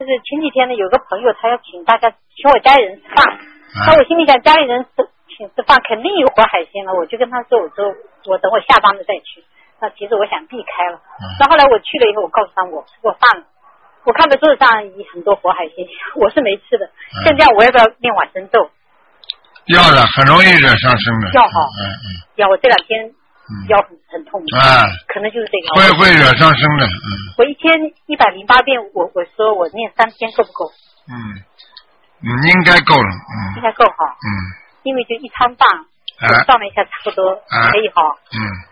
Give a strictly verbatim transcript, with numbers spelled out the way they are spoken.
就是前几天呢，有个朋友他要请大家请我家里人吃饭，那、啊、我心里想家里人吃请吃饭肯定有活海鲜了，我就跟他说，我说我等我下班了再去。那其实我想避开了，那、嗯、后来我去了以后，我告诉他我吃过饭了，我看到桌子上很多活海鲜，我是没吃的。嗯、现在我要不要念往生咒？ 要的，很容易惹上身的。 要好，嗯嗯，要我这两天腰很很痛， 啊、嗯， 可能就是这个。 会会惹上身的，嗯。 我一天一百零八遍，我我说我念三天够不够？ 嗯，嗯，应该够了，嗯。 应该够哈。 嗯。 因为就一餐饭，我算了一下，差不多可以哈。 嗯。